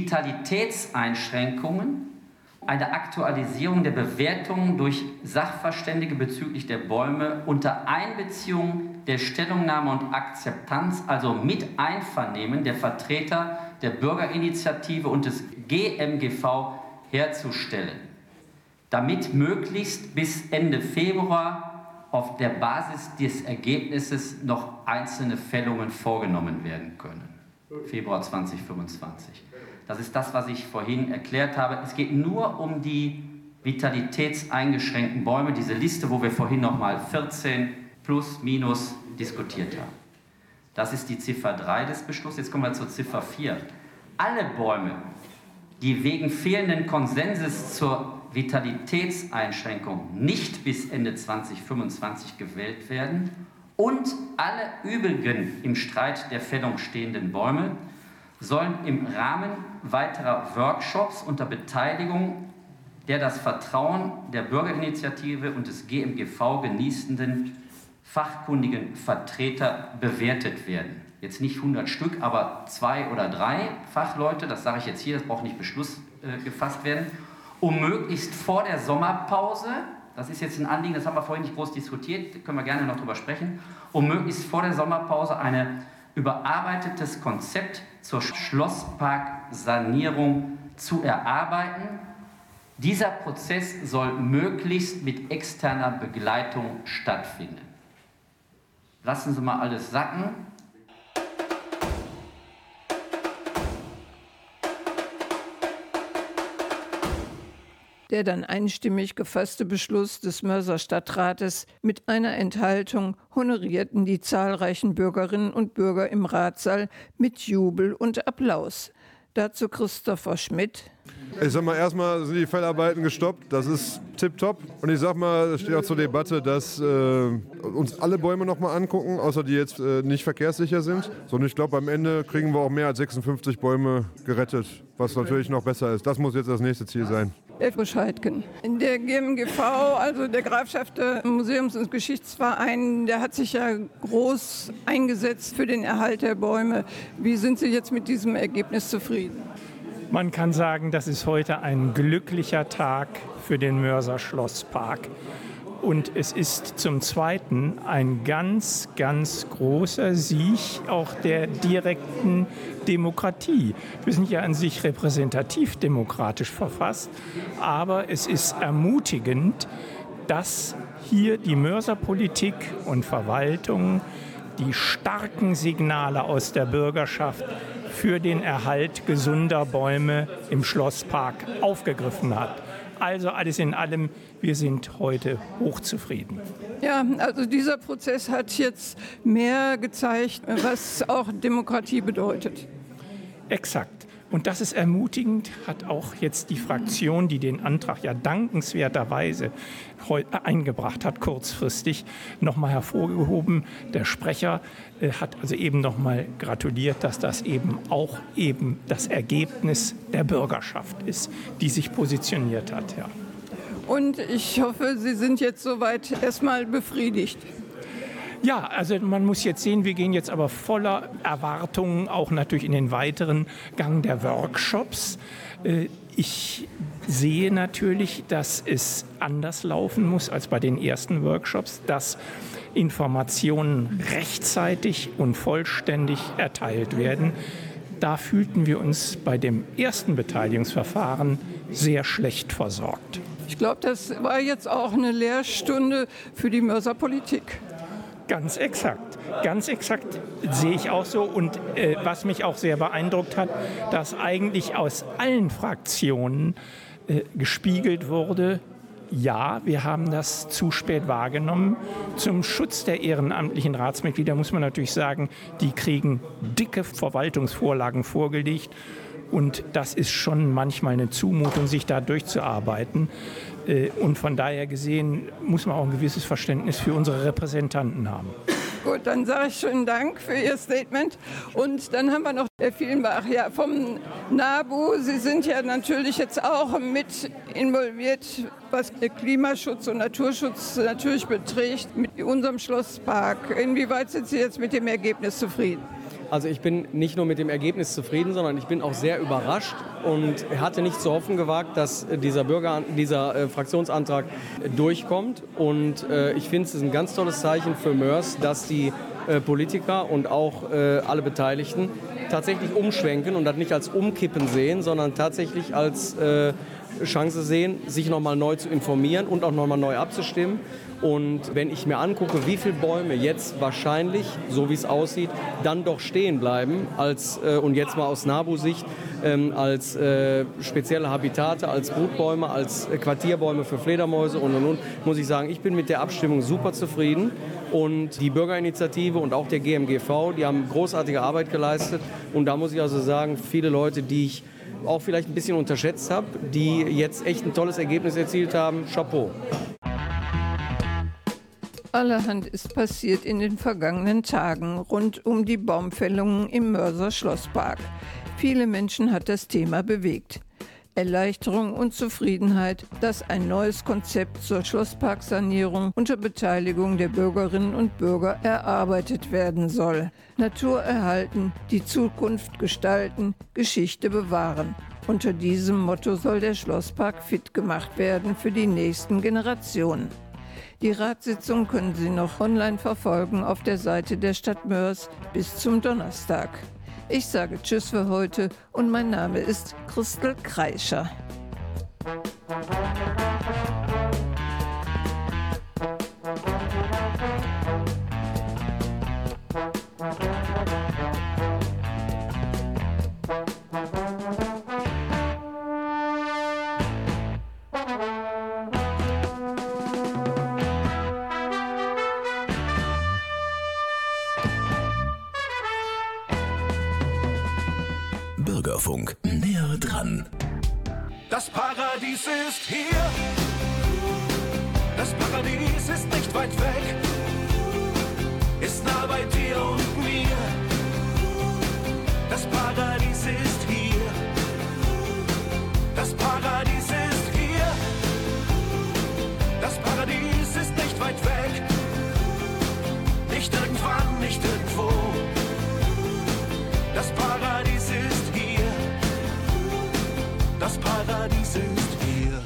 Vitalitätseinschränkungen eine Aktualisierung der Bewertungen durch Sachverständige bezüglich der Bäume unter Einbeziehung der Stellungnahme und Akzeptanz, also mit Einvernehmen der Vertreter der Bürgerinitiative und des G M G V herzustellen, damit möglichst bis Ende Februar auf der Basis des Ergebnisses noch einzelne Fällungen vorgenommen werden können. Februar zweitausendfünfundzwanzig. Das ist das, was ich vorhin erklärt habe. Es geht nur um die vitalitätseingeschränkten Bäume, diese Liste, wo wir vorhin nochmal vierzehn plus, minus diskutiert haben. Das ist die Ziffer drei des Beschlusses. Jetzt kommen wir zur Ziffer vier. Alle Bäume, die wegen fehlenden Konsenses zur Vitalitätseinschränkung nicht bis Ende zweitausendfünfundzwanzig gewählt werden und alle übrigen im Streit der Fällung stehenden Bäume sollen im Rahmen weiterer Workshops unter Beteiligung der das Vertrauen der Bürgerinitiative und des G M G V genießenden fachkundigen Vertreter bewertet werden. Jetzt nicht hundert Stück, aber zwei oder drei Fachleute, das sage ich jetzt hier, das braucht nicht Beschluss äh, gefasst werden, um möglichst vor der Sommerpause, das ist jetzt ein Anliegen, das haben wir vorhin nicht groß diskutiert, können wir gerne noch drüber sprechen, um möglichst vor der Sommerpause ein überarbeitetes Konzept zur Schlossparksanierung zu erarbeiten. Dieser Prozess soll möglichst mit externer Begleitung stattfinden. Lassen Sie mal alles sacken. Der dann einstimmig gefasste Beschluss des Mörser Stadtrates mit einer Enthaltung honorierten die zahlreichen Bürgerinnen und Bürger im Ratssaal mit Jubel und Applaus. Dazu Christopher Schmidt. Ich sag mal, erstmal sind die Fellarbeiten gestoppt, das ist tipptopp. Und ich sag mal, es steht auch zur Debatte, dass äh, uns alle Bäume noch mal angucken, außer die jetzt äh, nicht verkehrssicher sind. So, und ich glaube, am Ende kriegen wir auch mehr als sechsundfünfzig Bäume gerettet, was natürlich noch besser ist. Das muss jetzt das nächste Ziel sein. Elfriede Scheidken. Der G M G V, also der Grafschafter Museums- und Geschichtsverein, der hat sich ja groß eingesetzt für den Erhalt der Bäume. Wie sind Sie jetzt mit diesem Ergebnis zufrieden? Man kann sagen, das ist heute ein glücklicher Tag für den Mörser Schlosspark. Und es ist zum Zweiten ein ganz, ganz großer Sieg auch der direkten Demokratie. Wir sind ja an sich repräsentativ demokratisch verfasst, aber es ist ermutigend, dass hier die Mörserpolitik und Verwaltung die starken Signale aus der Bürgerschaft für den Erhalt gesunder Bäume im Schlosspark aufgegriffen hat. Also alles in allem, wir sind heute hochzufrieden. Ja, also dieser Prozess hat jetzt mehr gezeigt, was auch Demokratie bedeutet. Exakt. Und das ist ermutigend, hat auch jetzt die Fraktion, die den Antrag ja dankenswerterweise eingebracht hat, kurzfristig noch mal hervorgehoben. Der Sprecher äh, hat also eben noch mal gratuliert, dass das eben auch eben das Ergebnis der Bürgerschaft ist, die sich positioniert hat. Ja. Und ich hoffe, Sie sind jetzt soweit erstmal befriedigt. Ja, also man muss jetzt sehen, wir gehen jetzt aber voller Erwartungen auch natürlich in den weiteren Gang der Workshops. Ich sehe natürlich, dass es anders laufen muss als bei den ersten Workshops, dass Informationen rechtzeitig und vollständig erteilt werden. Da fühlten wir uns bei dem ersten Beteiligungsverfahren sehr schlecht versorgt. Ich glaube, das war jetzt auch eine Lehrstunde für die Mörserpolitik. Ganz exakt, ganz exakt sehe ich auch so. Und äh, was mich auch sehr beeindruckt hat, dass eigentlich aus allen Fraktionen äh, gespiegelt wurde, ja, wir haben das zu spät wahrgenommen. Zum Schutz der ehrenamtlichen Ratsmitglieder muss man natürlich sagen, die kriegen dicke Verwaltungsvorlagen vorgelegt. Und das ist schon manchmal eine Zumutung, sich da durchzuarbeiten. Und von daher gesehen muss man auch ein gewisses Verständnis für unsere Repräsentanten haben. Gut, dann sage ich schönen Dank für Ihr Statement. Und dann haben wir noch Herr Vielenbach ja, vom NABU. Sie sind ja natürlich jetzt auch mit involviert, was Klimaschutz und Naturschutz natürlich beträgt, mit unserem Schlosspark. Inwieweit sind Sie jetzt mit dem Ergebnis zufrieden? Also ich bin nicht nur mit dem Ergebnis zufrieden, sondern ich bin auch sehr überrascht und hatte nicht zu hoffen gewagt, dass dieser, Bürger, dieser äh, Fraktionsantrag durchkommt. Und äh, ich finde, es ist ein ganz tolles Zeichen für Mörs, dass die äh, Politiker und auch äh, alle Beteiligten tatsächlich umschwenken und das nicht als Umkippen sehen, sondern tatsächlich als äh, Chance sehen, sich nochmal neu zu informieren und auch nochmal neu abzustimmen. Und wenn ich mir angucke, wie viele Bäume jetzt wahrscheinlich, so wie es aussieht, dann doch stehen bleiben, als, äh, und jetzt mal aus NABU-Sicht, ähm, als äh, spezielle Habitate, als Brutbäume, als äh, Quartierbäume für Fledermäuse und und und, muss ich sagen, ich bin mit der Abstimmung super zufrieden. Und die Bürgerinitiative und auch der G M G V, die haben großartige Arbeit geleistet. Und da muss ich also sagen, viele Leute, die ich auch vielleicht ein bisschen unterschätzt habe, die jetzt echt ein tolles Ergebnis erzielt haben. Chapeau. Allerhand ist passiert in den vergangenen Tagen rund um die Baumfällungen im Mörser Schlosspark. Viele Menschen hat das Thema bewegt. Erleichterung und Zufriedenheit, dass ein neues Konzept zur Schlossparksanierung unter Beteiligung der Bürgerinnen und Bürger erarbeitet werden soll. Natur erhalten, die Zukunft gestalten, Geschichte bewahren. Unter diesem Motto soll der Schlosspark fit gemacht werden für die nächsten Generationen. Die Ratssitzung können Sie noch online verfolgen auf der Seite der Stadt Mörs bis zum Donnerstag. Ich sage Tschüss für heute und mein Name ist Christel Kreischer. Bürgerfunk, näher dran. Das Paradies ist hier. Das Paradies ist nicht weit weg. Ist nah bei dir und mir. Das Paradies ist hier. Das Paradies ist hier. Das Paradies ist nicht weit weg. Nicht irgendwann, nicht irgendwo. Das Paradies ist hier. Das Paradies ist hier.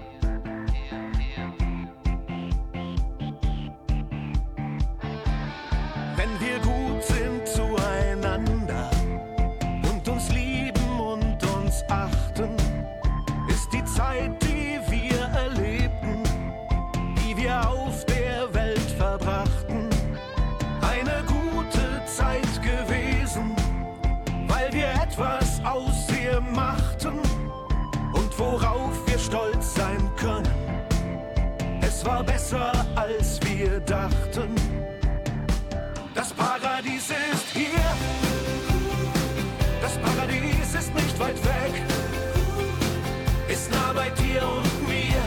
Wenn wir gut sind zueinander und uns lieben und uns achten, ist die Zeit, die wir erlebten, die wir auf der Welt verbrachten, eine gute Zeit gewesen, weil wir etwas aus ihr machten und worauf wir stolz sein können. Es war besser, als wir dachten. Das Paradies ist hier. Das Paradies ist nicht weit weg. Ist nah bei dir und mir.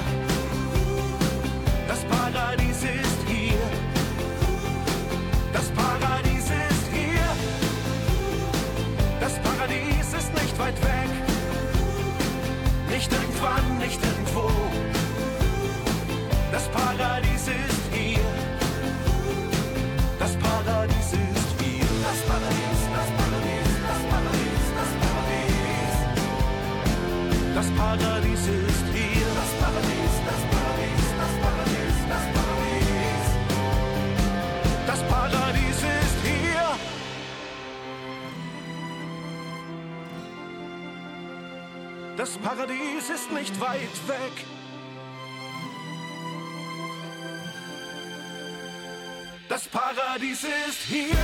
Das Paradies ist hier. Das Paradies ist hier. Das Paradies ist nicht weit weg. Nicht irgendwann, nicht irgendwo. Das Paradies ist hier. Das Paradies ist hier. Das Paradies, das Paradies, das Paradies, das Paradies. Das Paradies ist hier. Das Paradies, das Paradies, das Paradies, das Paradies. Das Paradies ist hier. Das Paradies ist nicht weit weg. Das Paradies ist hier.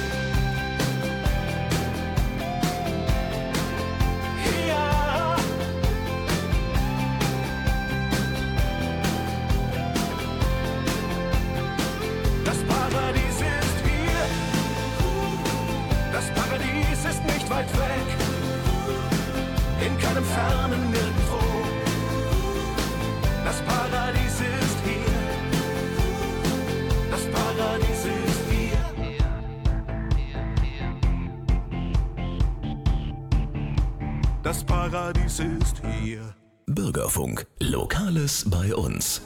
Ja. Das Paradies ist hier. Das Paradies ist nicht weit weg. In keinem fernen Nirgendwo. Das Paradies ist hier. Das Paradies ist hier. Das Paradies ist hier. Bürgerfunk, Lokales bei uns.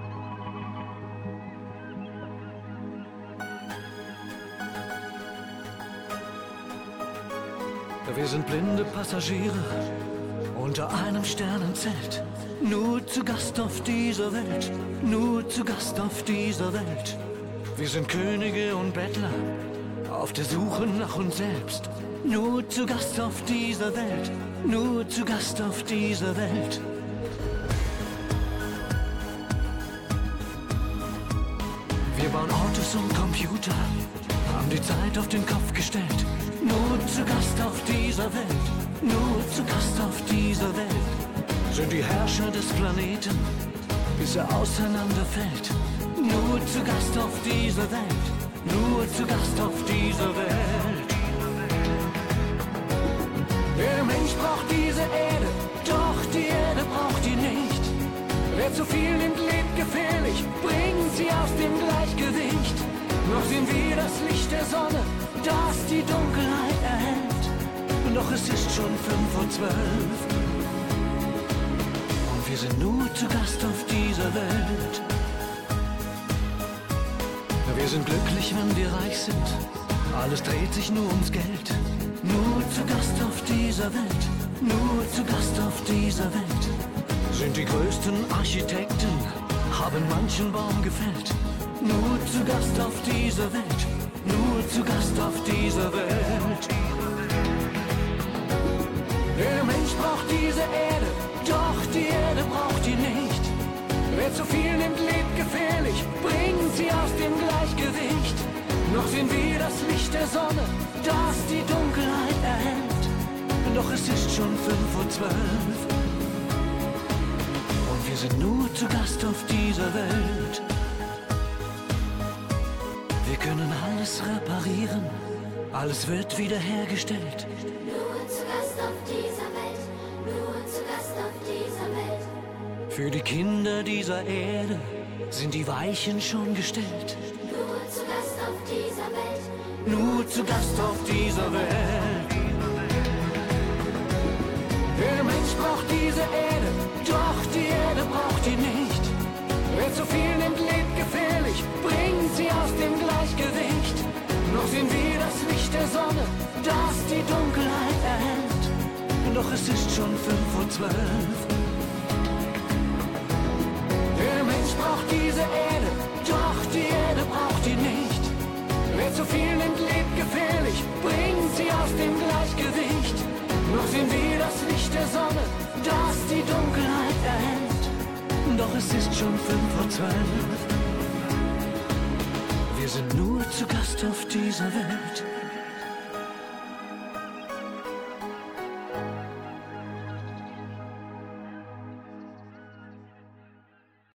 Wir sind blinde Passagiere unter einem Sternenzelt. Nur zu Gast auf dieser Welt, nur zu Gast auf dieser Welt. Wir sind Könige und Bettler auf der Suche nach uns selbst. Nur zu Gast auf dieser Welt, nur zu Gast auf dieser Welt. Wir bauen Autos und Computer, haben die Zeit auf den Kopf gestellt. Nur zu Gast auf dieser Welt, nur zu Gast auf dieser Welt. Sind die Herrscher des Planeten, bis er auseinanderfällt. Nur zu Gast auf dieser Welt, nur zu Gast auf dieser Welt. Im Mensch braucht diese Erde, doch die Erde braucht ihn nicht. Wer zu viel nimmt, lebt gefährlich, bringt sie aus dem Gleichgewicht. Noch sehen wir das Licht der Sonne, das die Dunkelheit erhält. Doch es ist schon fünf vor zwölf. Und wir sind nur zu Gast auf dieser Welt. Wir sind glücklich, wenn wir reich sind. Alles dreht sich nur ums Geld. Nur zu Gast auf dieser Welt. Nur zu Gast auf dieser Welt. Sind die größten Architekten, haben manchen Baum gefällt. Nur zu Gast auf dieser Welt. Nur zu Gast auf dieser Welt. Der Mensch braucht diese Erde, doch die Erde braucht ihn nicht. Wer zu viel nimmt, lebt gefährlich, bringt sie aus dem Gleichgewicht. Noch sehen wir das Licht der Sonne, das die Dunkelheit erhält. Doch es ist schon fünf vor zwölf. Und wir sind nur zu Gast auf dieser Welt. Wir können alles reparieren, alles wird wiederhergestellt. Nur zu Gast auf dieser Welt, nur zu Gast auf dieser Welt. Für die Kinder dieser Erde sind die Weichen schon gestellt. Nur zu Gast auf dieser Welt, nur zu Gast auf dieser Welt. Der Mensch braucht diese Erde, doch die Erde braucht ihn nicht. Wer zu viel nimmt, lebt gefährlich, bringt sie aus dem Gleichgewicht. Noch sehen wir das Licht der Sonne, das die Dunkelheit erhält. Doch es ist schon fünf vor zwölf. Der Mensch braucht diese Erde, doch die Erde braucht ihn nicht. Wer zu viel nimmt, lebt gefährlich, bringt sie aus dem Gleichgewicht. Noch sehen wir das Licht der Sonne, das die Dunkelheit erhält. Doch es ist schon fünf vor zwölf. Wir sind nur zu Gast auf dieser Welt.